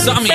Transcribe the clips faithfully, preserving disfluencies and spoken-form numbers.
سامی.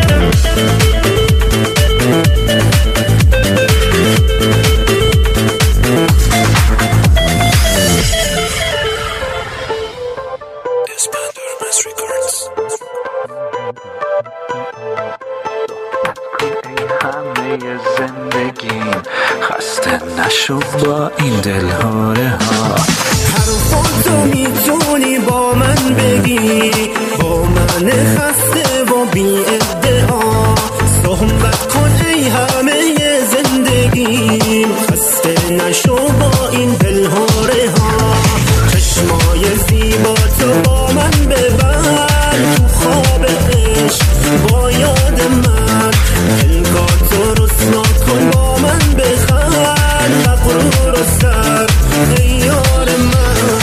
زندگیم خسته نشو با این دلهاره ها. حرفاتو میتونی با من بگی، با من خسته و بی ادعا صحبت کن ای همه زندگیم خسته نشو با این دلهاره ها. چشمای زیبا تو با من ببر تو خواب عشق با یاد من، دلگاتو رسوا کن با من بخند مغرور و سر ای یار من.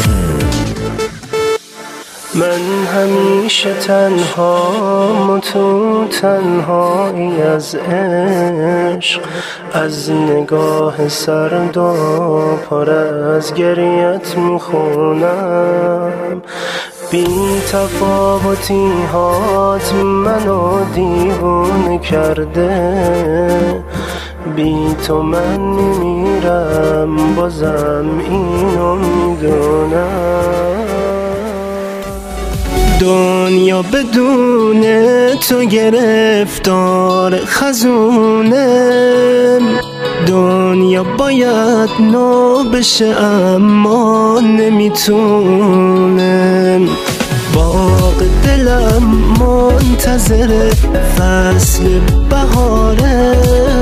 من همیشه تنها تو تنهایی از عشق، از نگاه سرد و پر از گریت میخونم. بی تفاوتی هات منو دیوونه کرده، بی تو من میمیرم بازم اینو میدونم. دنیا بدون تو گرفتار خزونه، دنیا باید نو بشه اما نمیتونه. باغ دلم منتظر فصل بهاره،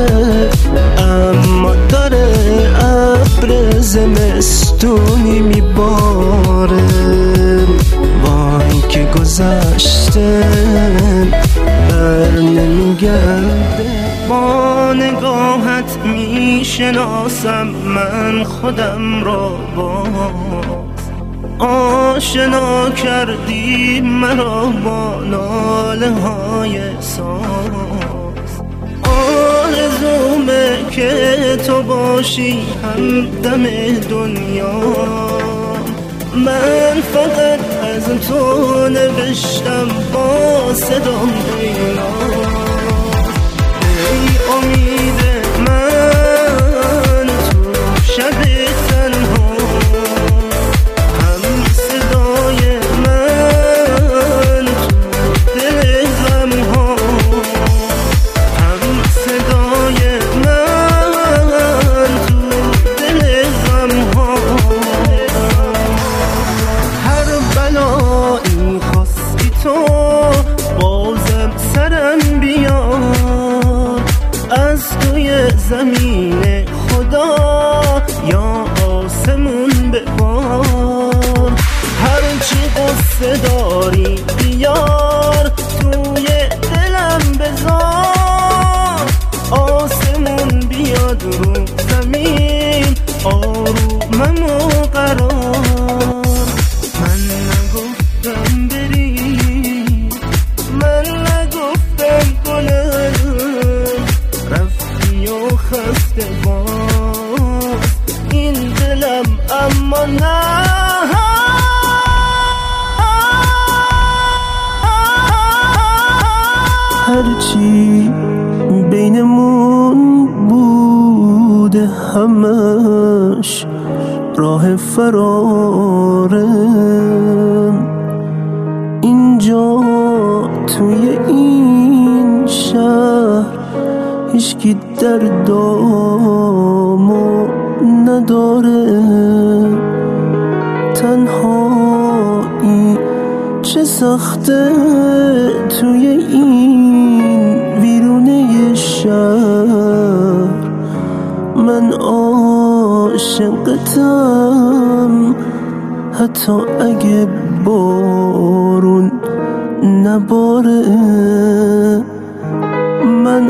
اما داره ابر زمستونی میباره. وای که گذشته بر نمیگرده، با نگاهت میشناسم من خودم را. باز آشنا کردی مرا با ناله های ساز. آرزومه که تو باشی همدم دنیا، من فقط از تو نوشتم با صدام دینا. ای امید من تو شب تنها، هم صدای من تو دل غم ها، هم صدای من تو دل غم ها. هر بلایی خواستی تو بازم سرم بیار، از توی زمین خدا یا آسمون ببار. هرچی قصه داری بیار توی دلم بذار، آسمون بیاد رو زمین آرومم و قرار. من نگفتم بری، من نگفتم کنم، رفتی و خسته باز این دلم اما نه. هرچی بینمون بوده همش راه فراره، اینجا توی این شهر هیچکی دردامو نداره. تنهایی چه سخته توی این ویرونه شهر. من عاشقتم حتی اگه بارون نباره. من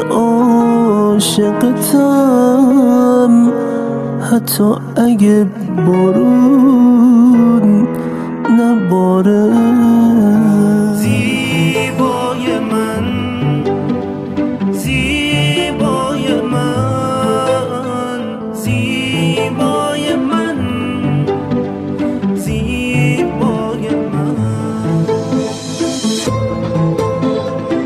عاشقتم حتی اگه بارون نباره. زیبای من، زیبای من، زیبای من، زیبای من.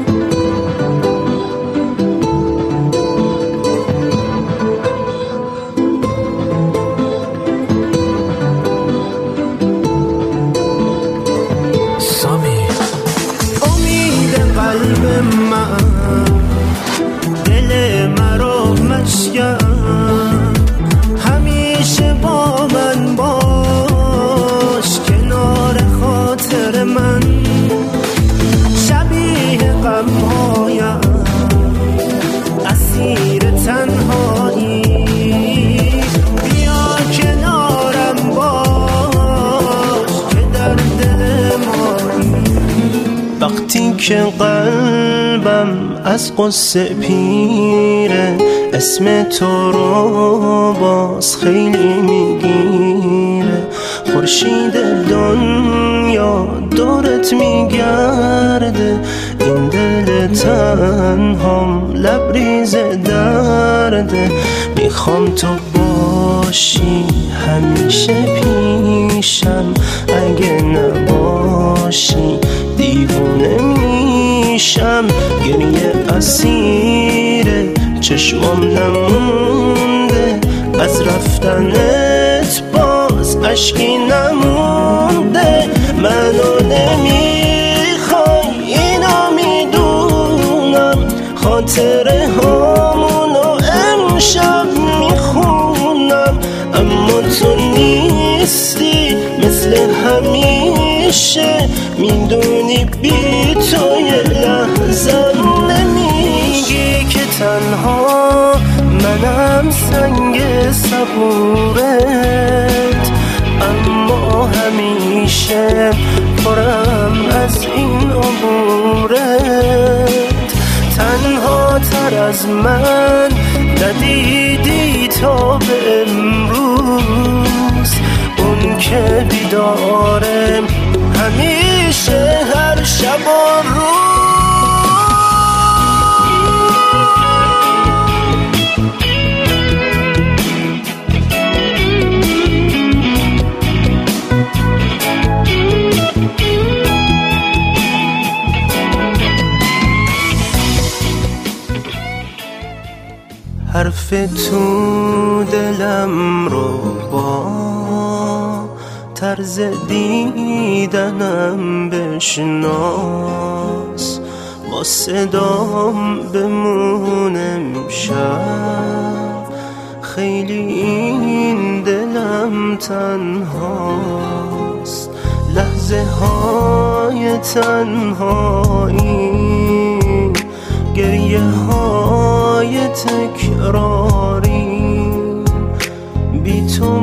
من، دل مرا مشکن، همیشه با من باش کنار خاطر من. شبیه غمهایم اسیر تنهایی، بیا کنارم باش که در دل مایی. وقتی که قلبم از قصه پیره، اسم تو رو باز خیلی میگیره. خورشید دنیا دورت میگرده، این دل تنهام لبریز درده. میخوام تو باشی همیشه پیشم، اگه نباشی دیوونه میشم. گریه اسیر چشمام نمونده، از رفتنت باز اشکی نمونده. منو نمیخوای اینو میدونم، خاطره هامونو امشب میخونم. اما تو نیستی مثل همیشه، میدونی بی تو یه لحظم نمیگی که تنها منم سنگ صبورت، اما همیشه پرم از این عبورت. تنها تر از من ندیدی تا به امروز، اون که بیدارم همیشه هر شب و روز. حرف تو دلم رو با طرز دیدنم بشناس، با صدام بمونم شب. خیلی این دلم تنهاست، لحظه های تنهایی، گریه های تکراری. بی تو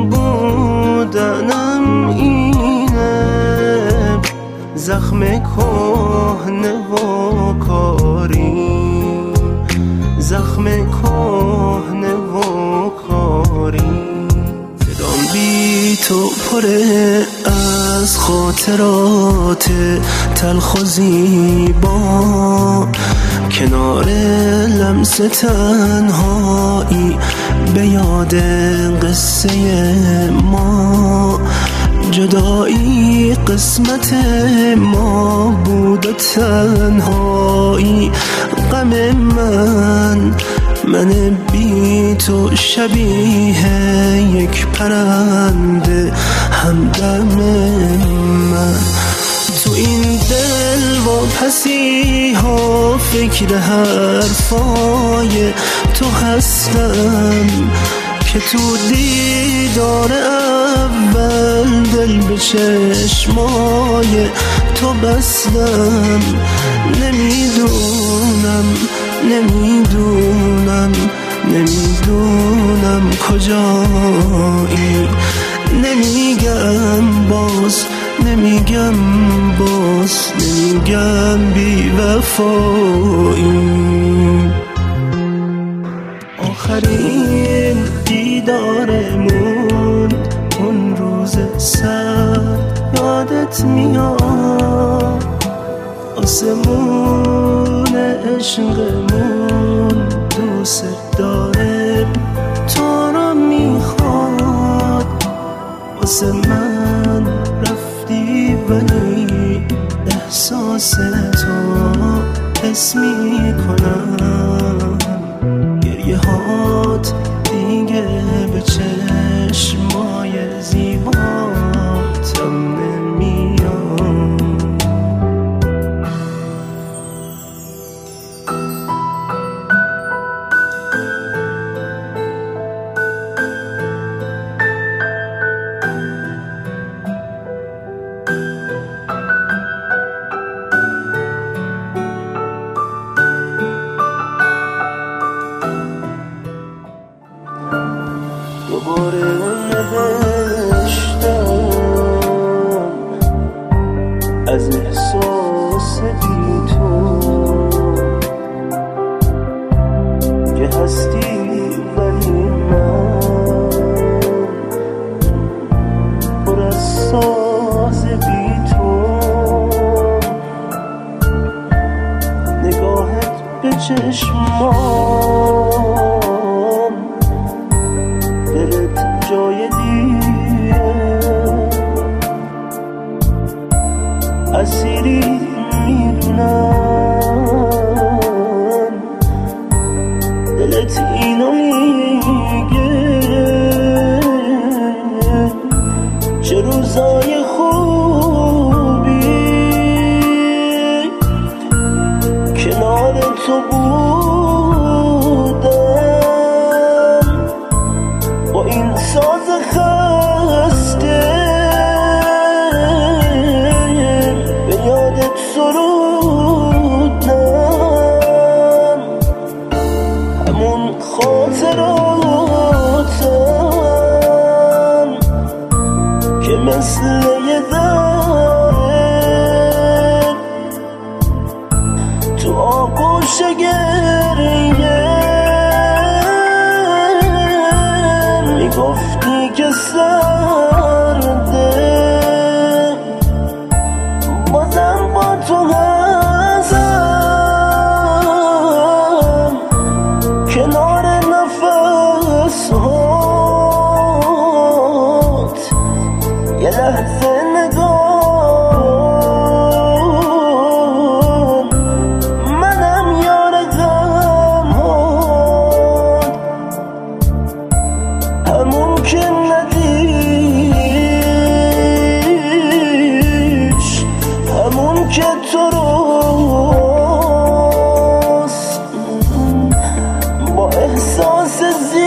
بودنم اینه، زخم کهنه و کاری، زخم کهنه و کاری. دلم بی تو پره از خاطرات تلخ و زیبا، کنار لمس تنهایی به یاد قصه ما. جدایی قسمت ما بود و تنهایی غم من. من بی تو شبیه یک پرنده همدم من. تو این دل و پسی ها فکر حرفای تو هستم، که تو دیدار اول دل به چشمای تو بستم. نمیدونم نمیدونم نمیدونم کجایی، نمیگم باز نمیگم باز نمیگم بی وفایی. آخرین دیدارمون اون روز سرد یادت میاد، آسمون عشقمون دوست داره تو رو میخواد. واسه من رفتی ولی احساس تو حس میکنم. گریه هات دیگه به چشمای زیباتم نمیاد. چشمام دلت جای دیگه اسیری میدونم دلت اینو میگه چه روزای خوبی کنار تو بودم با این ساز خسته به یادت سرودم همون خاطراتم که مثل یه در تو آغوش گریه میگفتی که سرده بازم با تو هستم کنار نفس هات یه لحظه نگاه منم یار غم هات همون که ندیش همون که تو روست با احساس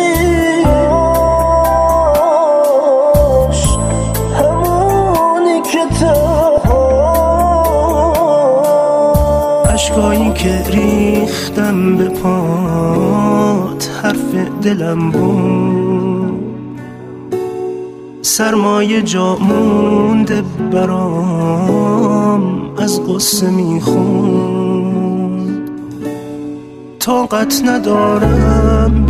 زیاش همونی که تهاش عشقایی که ریختم به پات حرف دلم بود سرمایه جا مونده برام از قصه میخوند طاقت ندارم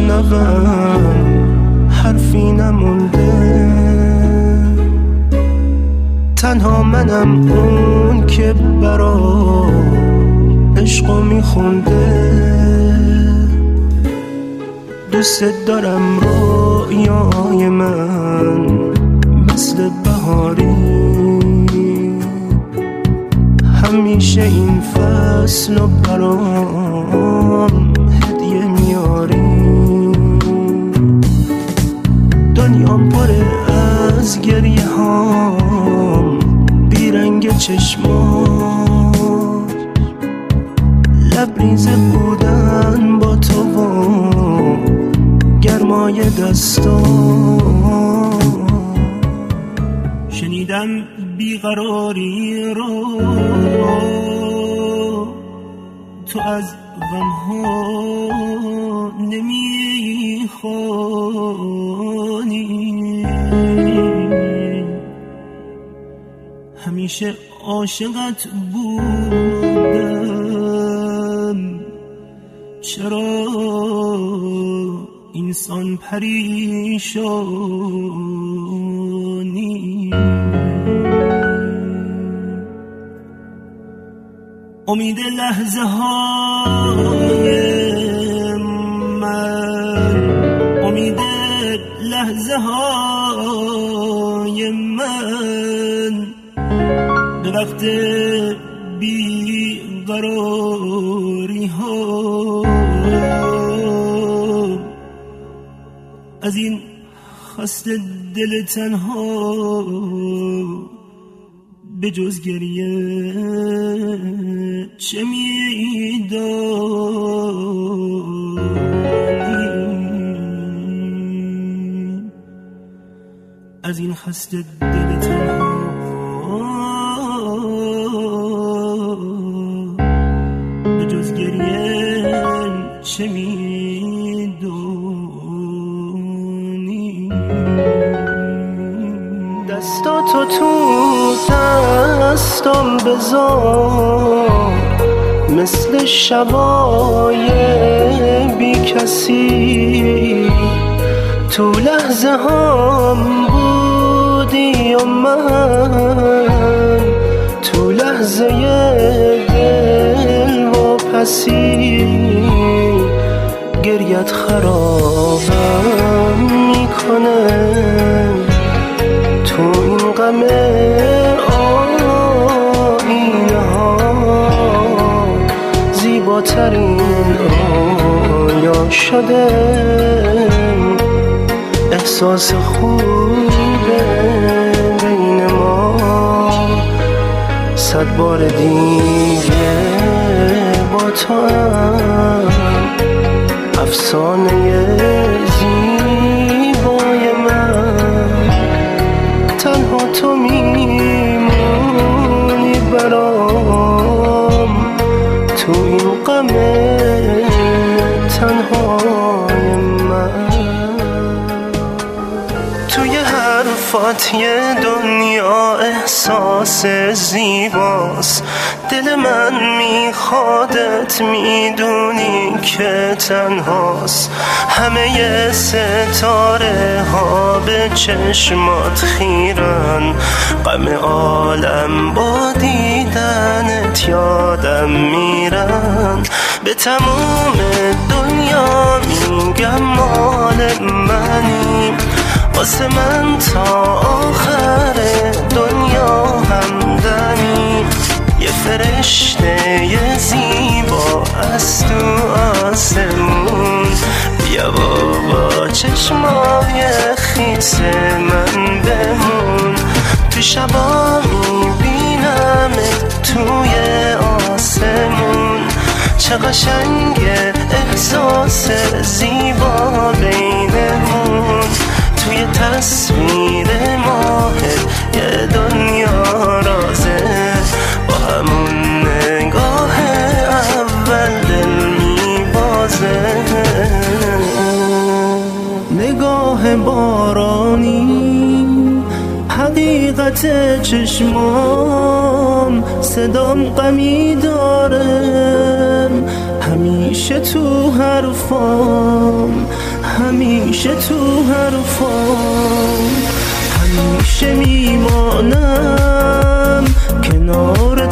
بشنوم حرفی نمونده تنها منم اون که برا عشقو میخونده دوست دارم رویای من مثل بهاری همیشه این فصل و برام هدیه میاری دنیام پره از گریه هام بیرنگ چشمات لبریز بودن با تو و گرمای دستان شنیدم بیقراری رو تو از غمها نمیخوانی همیشه عاشقت بودم چرا انسان پریشانی امید لحظه های من امید لحظه های من به وقت بیقراری ها از این خسته دل تنها به جز گریه چه میدانی از این خسته دل تنها به جز گریه چه میدانی دستاتو تو دستم بذار مثل شبای بی کسی تو لحظه هم بودی و من تو لحظه دل و کسی گریت خرابم میکنه تو این غم آینه ها زیباترین آیا شده احساس خوبه بین ما صد بار دیگه با تو هم افسانه زیبای من تنها تو میمونی برام تو این غم تنهای من توی حرفات یه دنیا احساس زیباست دل من میخوادت میدونی که تنهاست همه ستاره ها به چشمات خیرن غم عالم با دیدنت یادم میرن به تموم دنیا میگم مال منی واسه من تا آخر دنیا همدمی یه فرشته یه زیبا از تو آسمون بیا بابا چشمای خیس من بمون تو شبا میبینمت توی آسمون چه قشنگه احساس زیبا بینمون توی تصویر ماه یه دنیا رازه با همون نگاه اول دل میبازه نگاه بارانی حقیقت چشمام صدام غمی داره همیشه تو حرفام همیشه تو حرفام همیشه میمانم کنار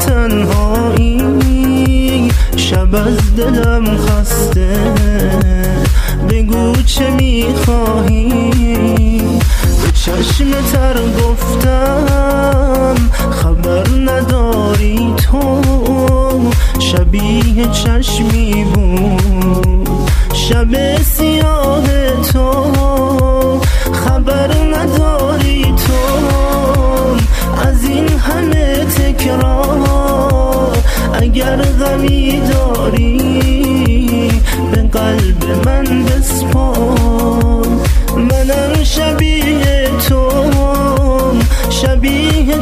تنهایی شب از دلم خسته بگو چه میخواهی به چشم تر گفتم خبر نداری تو شبیه چشمی بود شب سیاه تو خبر نداری تو از این همه تکرار اگر غمی داری به قلب من بسپار منم شبیه تو شبیه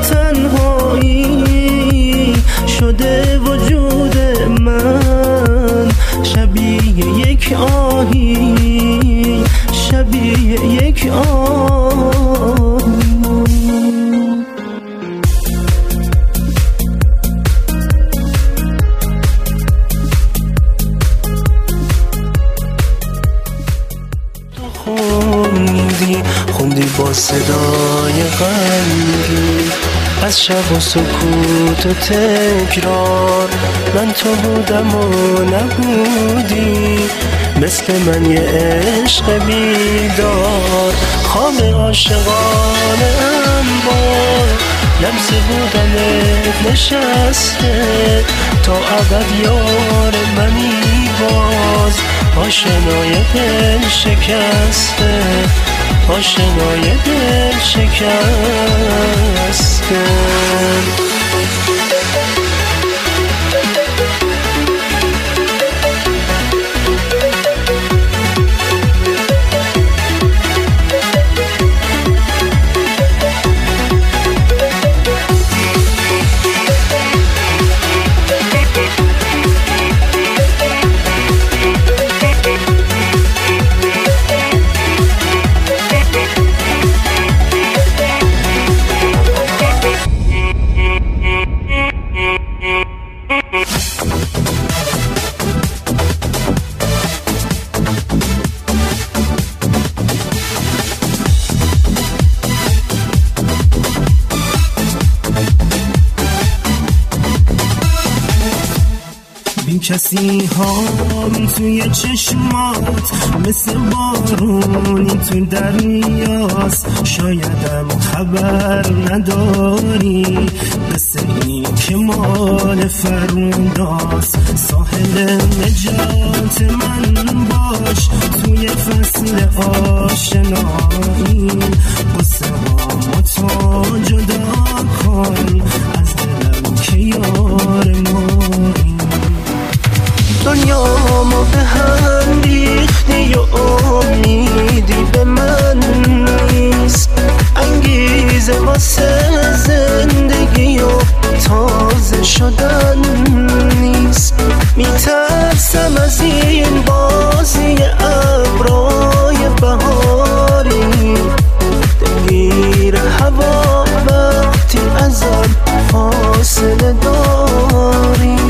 تنهایی شده وجود من شبیه یک آهی شبیه یک آهی تو خوندی خوندی با صدای غمگین از شب و سکوت و تکرار من تو بودم و نبودی مثل من یه عشق بیدار خواب عاشقانه انبار لمس بودنت نشسته تا ابد یار منی باز آشنای دل شکسته آشنای دل شکسته کسی هم توی چشمات مثل بارونی تو دریاست. شایدم خبر نداری مثل این که مال فرونداست. ساحل نجات من باش توی فصل آشنایی. قصه ها تو جدا کن از دلم که یار مایی. دنیا ما به هم ریختی و امیدی به من نیست. انگیزه واسه زندگی و تازه شدن نیست. میترسم از این بازی ابرای بهاری. دلگیر هوا وقتی ازم فاصله داری.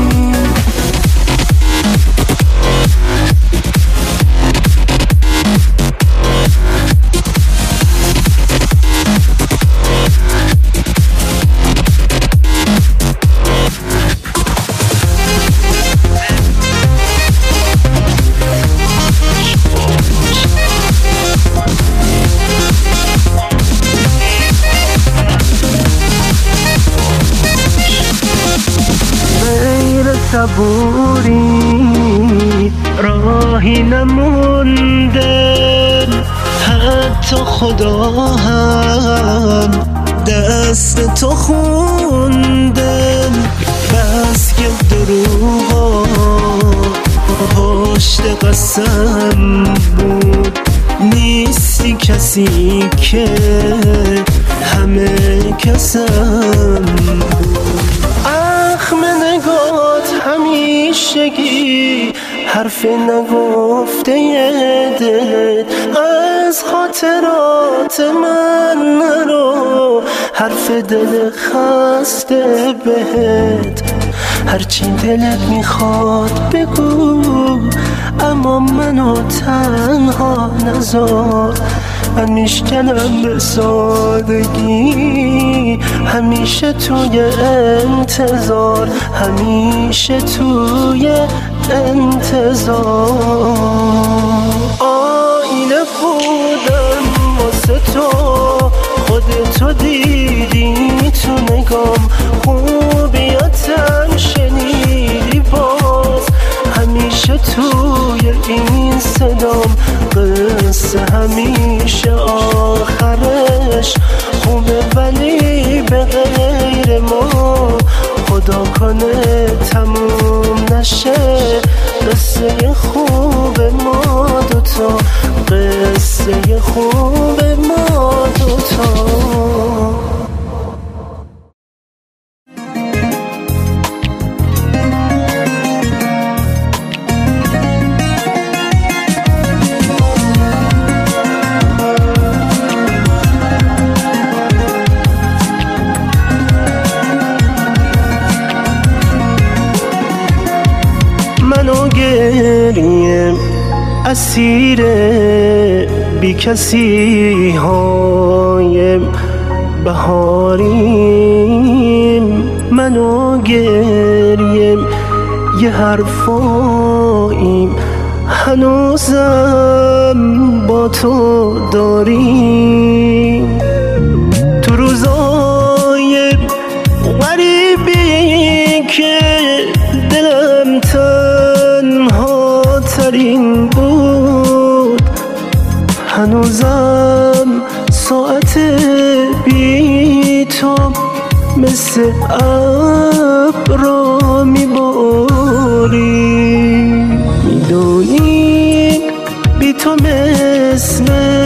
صبوری راهی نمونده. حتی خدا هم دست تو خونده. بس که دروغا پشت قسم بود. نیستی کسی که همه کسم بود. اخم نگات همیشگی حرف نگفته دلت. از خاطرات من نرو حرف دل خسته بهت. هرچی دلت میخواد بگو اما منو تنها نذار. من میشکنم به سادگی همیشه توی انتظار. همیشه توی انتظار. آینه بودم واسه تو خودتو دیدی تو نگام. خوبیاتم شنیدی باز همیشه توی این صدام. قصه همیشه آخرش خوبه ولی به غیر ما. خدا کنه تموم نشه قصه خوب ما دوتا. قصه خوب ما دوتا. منو گریم اسیر بی کسی های بهاریم. منو گریم یه حرفاییم هنوزم با تو داریم. تو روزای غریبی که دلم تنها ترین بود. هنوزم ساعت بی تو مثل ابرا میباری. میدونی بی تو مثل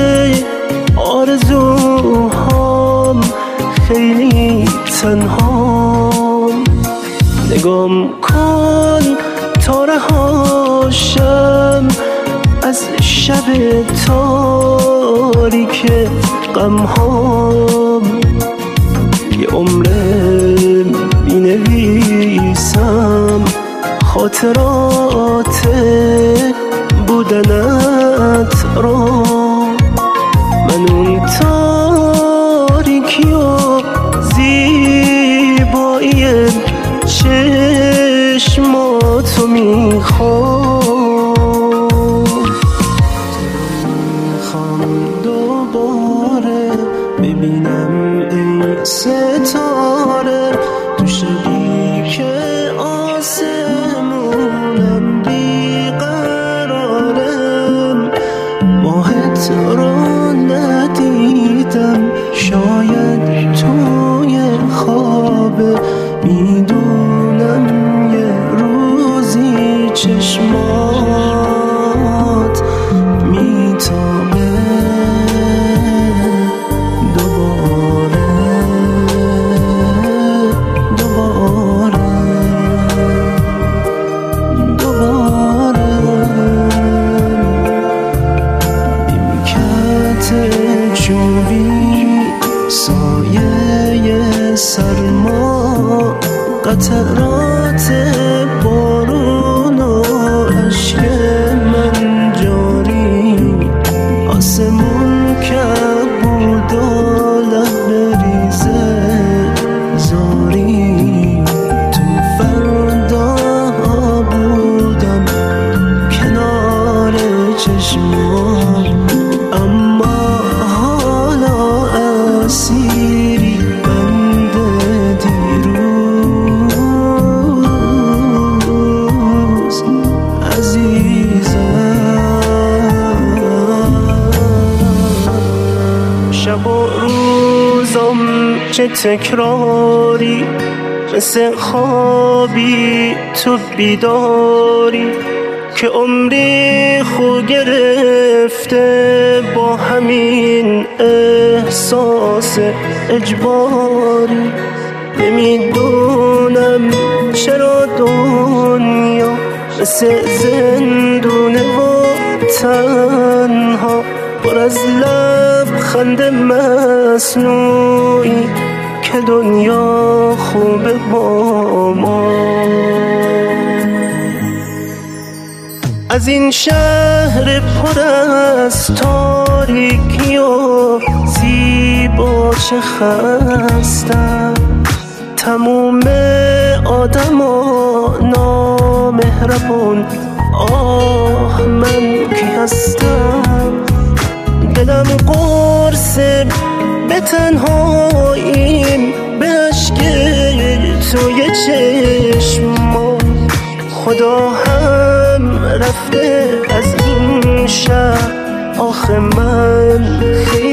آرزوهام خیلی تنهام. نگام کن تا رهاشم از شب تاریک غمهام. یه عمره می نویسم خاطرات بودنت را. من اون تاریکی و زیبایی چشماتو می خواب. میخوام دوباره ببینم ای ستاره تو شبی که آسمونم بیقرارم، ماهت را ندیدم شاید توی خوابه، میدونم یه روزی چشمات میتابه دوباره دوباره دوباره. نیمکت چوبی سایه سرما، قطرات بارون و عشق من جاری، آسمون کبود و لب ریزه زاری. تو فردا بودم کنار چشمام، اما حالا اسیری بند دیروز عزیزم. شب و روزم چه تکراری، مثل خوابی تو بیداری، که عمری خو گرفته با همین احساس اجباری. نمیدونم چرا دنیا مثل زندونه و تنها، پر از لبخند مصنوعی که دنیا خوبه با ما. از این شهر پر از تاریکی و زیبا چه خستم، تموم آدم ها نامهربون، آه من کی هستم. دلم قرص به تنهاییم، به عشق توی چشما، خدا هم رفته از این شهر، آخه من خیلی